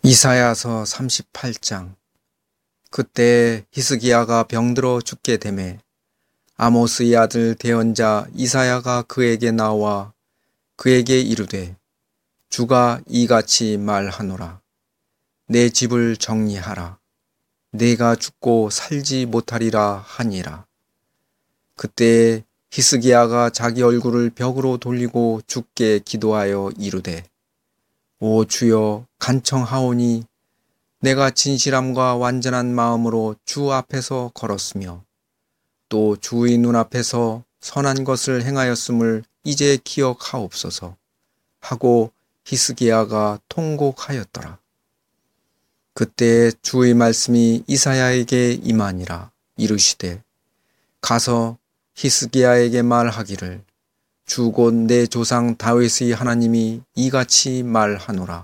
이사야서 38장. 그때 히스기야가 병들어 죽게 되매 아모스의 아들 대언자 이사야가 그에게 나와 그에게 이르되 주가 이같이 말하노라. 내 집을 정리하라. 내가 죽고 살지 못하리라 하니라. 그때 히스기야가 자기 얼굴을 벽으로 돌리고 주께 기도하여 이르되 오 주여 간청하오니 내가 진실함과 완전한 마음으로 주 앞에서 걸었으며 또 주의 눈앞에서 선한 것을 행하였음을 이제 기억하옵소서 하고 히스기야가 통곡하였더라. 그때 주의 말씀이 이사야에게 임하니라. 이르시되 가서 히스기야에게 말하기를 주 곧 내 조상 다윗의 하나님이 이같이 말하노라.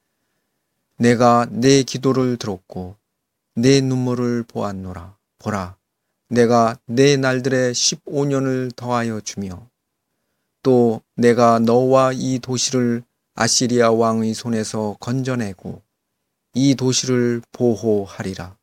내가 내 기도를 들었고 내 눈물을 보았노라. 보라, 내가 내 날들에 15년을 더하여 주며 또 내가 너와 이 도시를 아시리아 왕의 손에서 건져내고 이 도시를 보호하리라.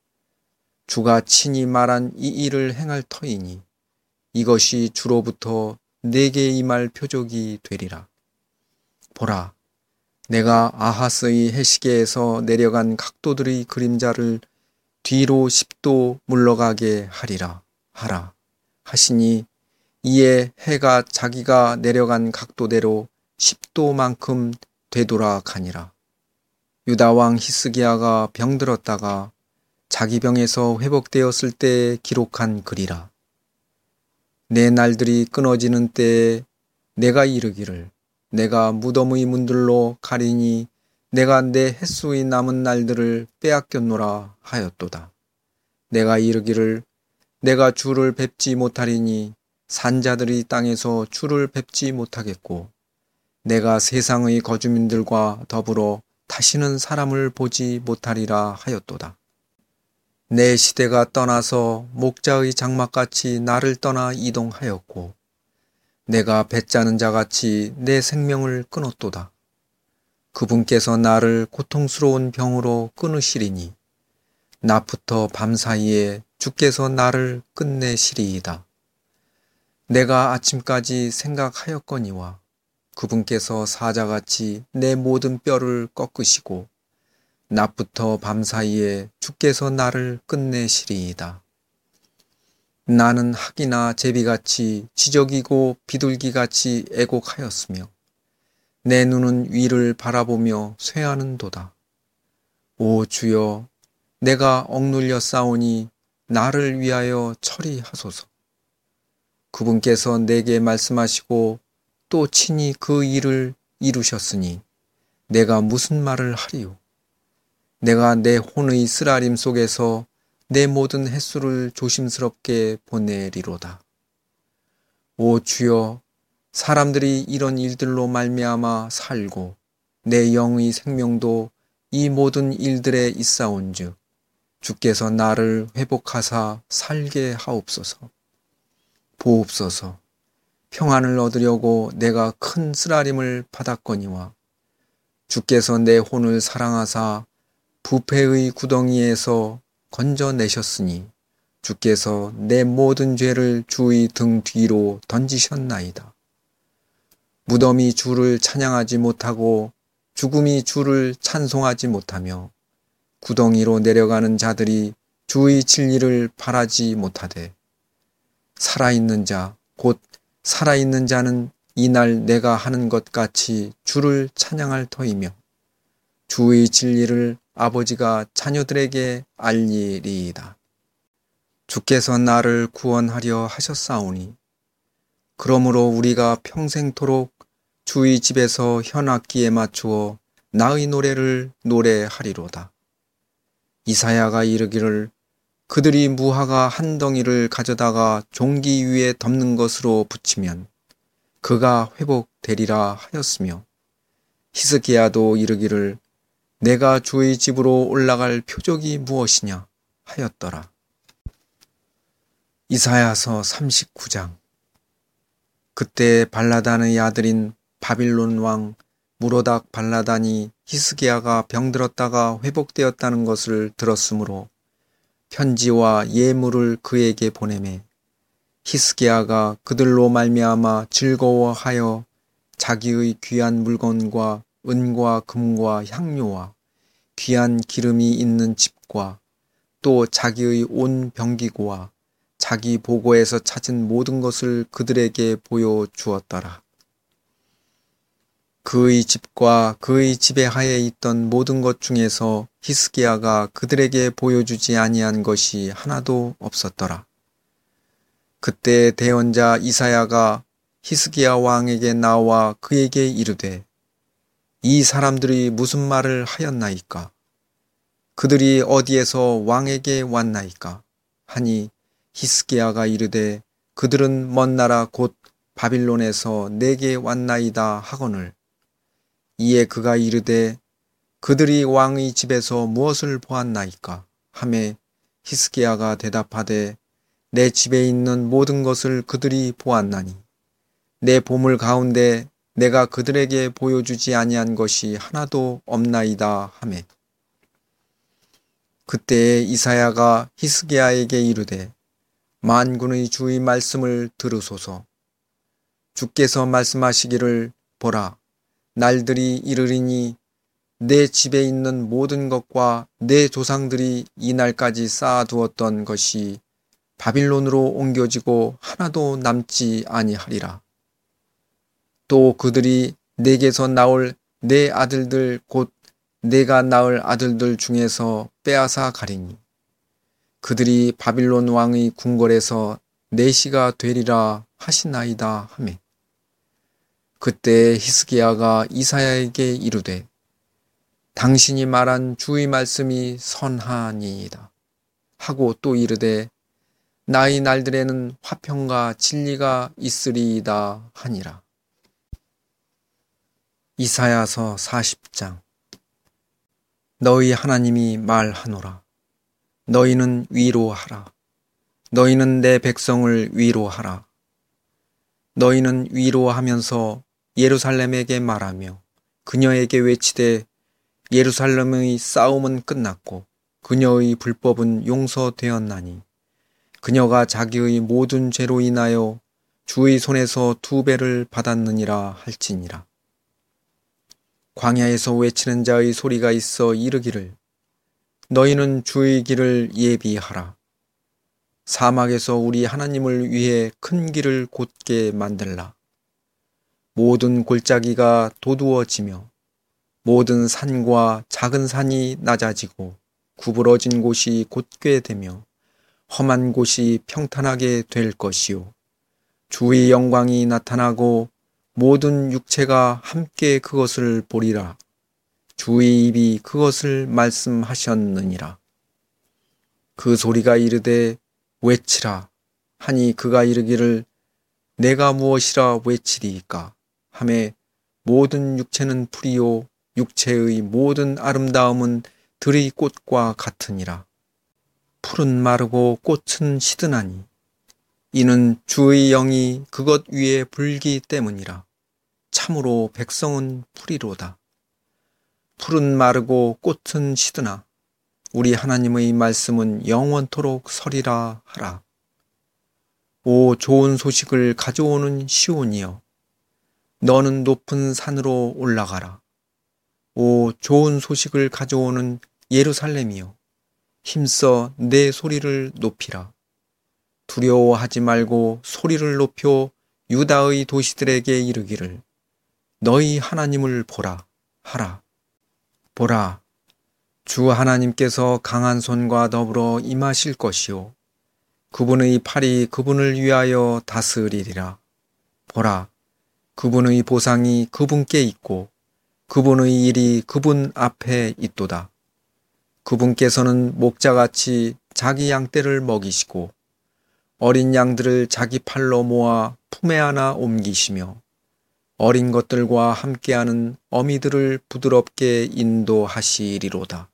주가 친히 말한 이 일을 행할 터이니 이것이 주로부터 내게 임할 표적이 되리라. 보라, 내가 아하스의 해시계에서 내려간 각도들의 그림자를 뒤로 10도 물러가게 하리라 하라 하시니 이에 해가 자기가 내려간 각도대로 10도만큼 되돌아가니라. 유다 왕 히스기야가 병들었다가 자기 병에서 회복되었을 때에 기록한 글이라. 내 날들이 끊어지는 때에 내가 이르기를 내가 무덤의 문들로 가리니 내가 내 햇수의 남은 날들을 빼앗겼노라 하였도다. 내가 이르기를 내가 주를 뵙지 못하리니 산자들이 땅에서 주를 뵙지 못하겠고 내가 세상의 거주민들과 더불어 다시는 사람을 보지 못하리라 하였도다. 내 시대가 떠나서 목자의 장막같이 나를 떠나 이동하였고 내가 배짜는 자같이 내 생명을 끊었도다. 그분께서 나를 고통스러운 병으로 끊으시리니 낮부터 밤사이에 주께서 나를 끝내시리이다. 내가 아침까지 생각하였거니와 그분께서 사자같이 내 모든 뼈를 꺾으시고 낮부터 밤사이에 주께서 나를 끝내시리이다. 나는 학이나 제비같이 지저귀고 비둘기같이 애곡하였으며 내 눈은 위를 바라보며 쇠하는도다. 오 주여, 내가 억눌려 싸우니 나를 위하여 처리하소서. 그분께서 내게 말씀하시고 또 친히 그 일을 이루셨으니 내가 무슨 말을 하리요. 내가 내 혼의 쓰라림 속에서 내 모든 횟수를 조심스럽게 보내리로다. 오 주여, 사람들이 이런 일들로 말미암아 살고 내 영의 생명도 이 모든 일들에 있사온즉 주께서 나를 회복하사 살게 하옵소서. 보옵소서. 평안을 얻으려고 내가 큰 쓰라림을 받았거니와 주께서 내 혼을 사랑하사 부패의 구덩이에서 건져내셨으니 주께서 내 모든 죄를 주의 등 뒤로 던지셨나이다. 무덤이 주를 찬양하지 못하고 죽음이 주를 찬송하지 못하며 구덩이로 내려가는 자들이 주의 진리를 바라지 못하되 살아있는 자, 곧 살아있는 자는 이날 내가 하는 것 같이 주를 찬양할 터이며 주의 진리를 아버지가 자녀들에게 알리리이다. 주께서 나를 구원하려 하셨사오니 그러므로 우리가 평생토록 주의 집에서 현악기에 맞추어 나의 노래를 노래하리로다. 이사야가 이르기를 그들이 무화과 한 덩이를 가져다가 종기 위에 덮는 것으로 붙이면 그가 회복되리라 하였으며 히스기야도 이르기를 내가 주의 집으로 올라갈 표적이 무엇이냐 하였더라. 이사야서 39장. 그때 발라단의 아들인 바빌론 왕 무로닥 발라단이 히스기야가 병들었다가 회복되었다는 것을 들었으므로 편지와 예물을 그에게 보내매 히스기야가 그들로 말미암아 즐거워하여 자기의 귀한 물건과 은과 금과 향료와 귀한 기름이 있는 집과 또 자기의 온 병기구와 자기 보고에서 찾은 모든 것을 그들에게 보여주었더라. 그의 집과 그의 지배 하에 있던 모든 것 중에서 히스기야가 그들에게 보여주지 아니한 것이 하나도 없었더라. 그때 대언자 이사야가 히스기야 왕에게 나와 그에게 이르되 이 사람들이 무슨 말을 하였나이까? 그들이 어디에서 왕에게 왔나이까? 하니 히스기야가 이르되 그들은 먼 나라 곧 바빌론에서 내게 왔나이다 하거늘. 이에 그가 이르되 그들이 왕의 집에서 무엇을 보았나이까? 하매 히스기야가 대답하되 내 집에 있는 모든 것을 그들이 보았나니 내 보물 가운데 내가 그들에게 보여주지 아니한 것이 하나도 없나이다 하매 그때에 이사야가 히스기야에게 이르되 만군의 주의 말씀을 들으소서. 주께서 말씀하시기를 보라 날들이 이르리니 내 집에 있는 모든 것과 내 조상들이 이날까지 쌓아두었던 것이 바빌론으로 옮겨지고 하나도 남지 아니하리라. 또 그들이 내게서 나올 내 아들들 곧 내가 낳을 아들들 중에서 빼앗아 가리니 그들이 바빌론 왕의 궁궐에서 내시가 되리라 하시나이다 하매 그때 히스기야가 이사야에게 이르되 당신이 말한 주의 말씀이 선하니이다 하고 또 이르되 나의 날들에는 화평과 진리가 있으리이다 하니라. 이사야서 40장. 너희 하나님이 말하노라. 너희는 위로하라. 너희는 내 백성을 위로하라. 너희는 위로하면서 예루살렘에게 말하며 그녀에게 외치되 예루살렘의 싸움은 끝났고 그녀의 불법은 용서되었나니 그녀가 자기의 모든 죄로 인하여 주의 손에서 2배를 받았느니라 할지니라. 광야에서 외치는 자의 소리가 있어 이르기를 너희는 주의 길을 예비하라. 사막에서 우리 하나님을 위해 큰 길을 곧게 만들라. 모든 골짜기가 도두어지며 모든 산과 작은 산이 낮아지고 구부러진 곳이 곧게 되며 험한 곳이 평탄하게 될 것이요. 주의 영광이 나타나고 모든 육체가 함께 그것을 보리라. 주의 입이 그것을 말씀하셨느니라. 그 소리가 이르되 외치라 하니 그가 이르기를 내가 무엇이라 외치리이까 하매 모든 육체는 풀이요 육체의 모든 아름다움은 들의 꽃과 같으니라. 풀은 마르고 꽃은 시드나니 이는 주의 영이 그것 위에 불기 때문이라. 참으로 백성은 풀이로다. 풀은 마르고 꽃은 시드나 우리 하나님의 말씀은 영원토록 서리라 하라. 오 좋은 소식을 가져오는 시온이여 너는 높은 산으로 올라가라. 오 좋은 소식을 가져오는 예루살렘이여 힘써 내 소리를 높이라. 두려워하지 말고 소리를 높여 유다의 도시들에게 이르기를 너희 하나님을 보라 하라. 보라 주 하나님께서 강한 손과 더불어 임하실 것이요 그분의 팔이 그분을 위하여 다스리리라. 보라 그분의 보상이 그분께 있고 그분의 일이 그분 앞에 있도다. 그분께서는 목자같이 자기 양떼를 먹이시고 어린 양들을 자기 팔로 모아 품에 안아 옮기시며 어린 것들과 함께하는 어미들을 부드럽게 인도하시리로다.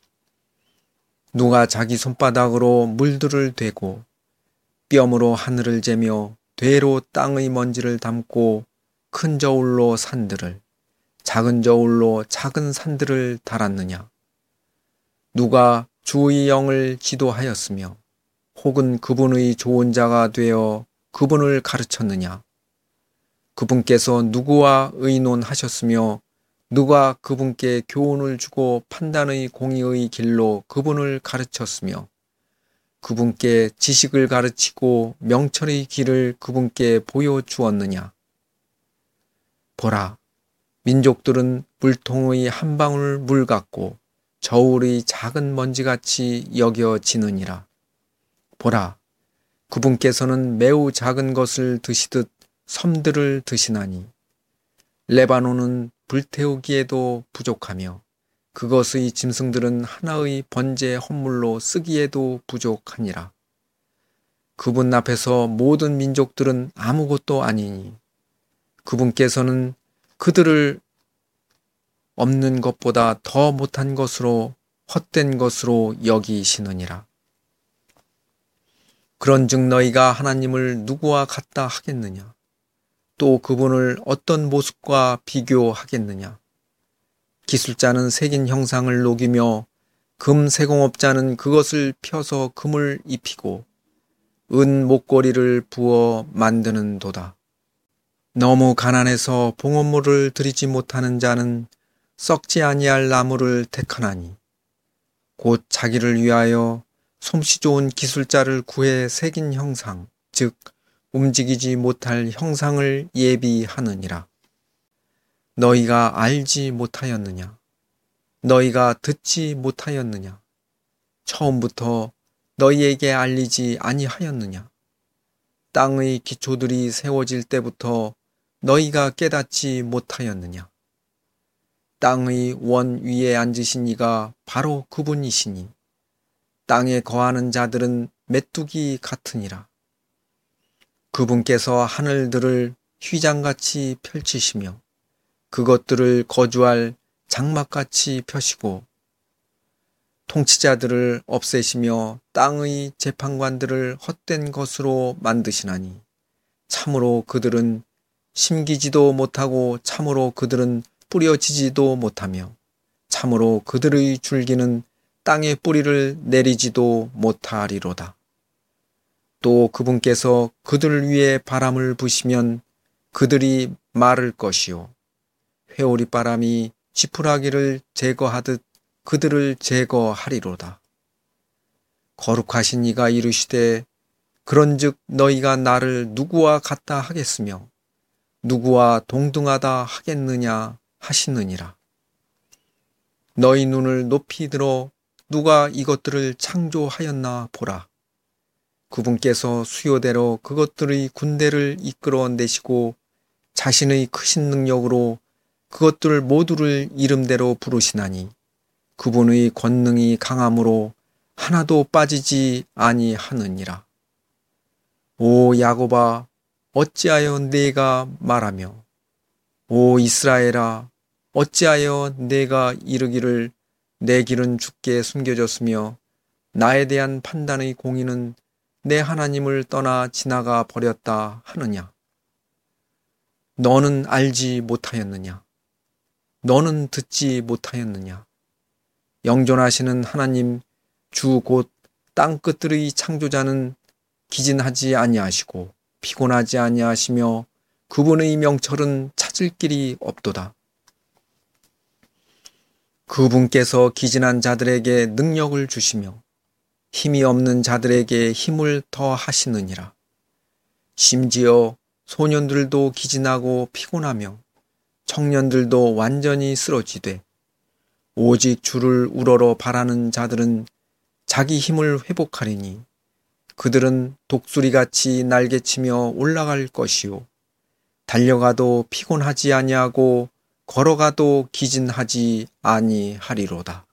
누가 자기 손바닥으로 물들을 대고 뼘으로 하늘을 재며 되로 땅의 먼지를 담고 큰 저울로 산들을 작은 저울로 작은 산들을 달았느냐? 누가 주의 영을 지도하였으며 혹은 그분의 좋은 자가 되어 그분을 가르쳤느냐? 그분께서 누구와 의논하셨으며 누가 그분께 교훈을 주고 판단의 공의의 길로 그분을 가르쳤으며 그분께 지식을 가르치고 명철의 길을 그분께 보여주었느냐? 보라, 민족들은 물통의 한 방울 물 같고 저울의 작은 먼지같이 여겨지느니라. 보라, 그분께서는 매우 작은 것을 드시듯 섬들을 드시나니 레바논은 불태우기에도 부족하며 그것의 짐승들은 하나의 번제 헌물로 쓰기에도 부족하니라. 그분 앞에서 모든 민족들은 아무것도 아니니 그분께서는 그들을 없는 것보다 더 못한 것으로 헛된 것으로 여기시느니라. 그런즉 너희가 하나님을 누구와 같다 하겠느냐? 또 그분을 어떤 모습과 비교하겠느냐? 기술자는 새긴 형상을 녹이며 금 세공업자는 그것을 펴서 금을 입히고 은 목걸이를 부어 만드는도다. 너무 가난해서 봉헌물을 드리지 못하는 자는 썩지 아니할 나무를 택하나니 곧 자기를 위하여 솜씨 좋은 기술자를 구해 새긴 형상, 즉 움직이지 못할 형상을 예비하느니라. 너희가 알지 못하였느냐? 너희가 듣지 못하였느냐? 처음부터 너희에게 알리지 아니하였느냐? 땅의 기초들이 세워질 때부터 너희가 깨닫지 못하였느냐? 땅의 원 위에 앉으신 이가 바로 그분이시니 땅에 거하는 자들은 메뚜기 같으니라. 그분께서 하늘들을 휘장같이 펼치시며 그것들을 거주할 장막같이 펴시고 통치자들을 없애시며 땅의 재판관들을 헛된 것으로 만드시나니 참으로 그들은 심기지도 못하고 참으로 그들은 뿌려지지도 못하며 참으로 그들의 줄기는 땅에 뿌리를 내리지도 못하리로다. 또 그분께서 그들을 위해 바람을 부시면 그들이 마를 것이요 회오리 바람이 지푸라기를 제거하듯 그들을 제거하리로다. 거룩하신 이가 이르시되 그런즉 너희가 나를 누구와 같다 하겠으며 누구와 동등하다 하겠느냐 하시느니라. 너희 눈을 높이 들어 누가 이것들을 창조하였나 보라. 그분께서 수요대로 그것들의 군대를 이끌어내시고 자신의 크신 능력으로 그것들 모두를 이름대로 부르시나니 그분의 권능이 강함으로 하나도 빠지지 아니하느니라. 오 야곱아, 어찌하여 내가 말하며 오 이스라엘아, 어찌하여 내가 이르기를 내 길은 주께 숨겨졌으며 나에 대한 판단의 공의는 내 하나님을 떠나 지나가 버렸다 하느냐? 너는 알지 못하였느냐? 너는 듣지 못하였느냐? 영존하시는 하나님 주 곧 땅끝들의 창조자는 기진하지 아니하시고 피곤하지 아니하시며 그분의 명철은 찾을 길이 없도다. 그분께서 기진한 자들에게 능력을 주시며 힘이 없는 자들에게 힘을 더하시느니라. 심지어 소년들도 기진하고 피곤하며 청년들도 완전히 쓰러지되 오직 주를 우러러 바라는 자들은 자기 힘을 회복하리니 그들은 독수리같이 날개치며 올라갈 것이요 달려가도 피곤하지 아니하고 걸어가도 기진하지 아니하리로다.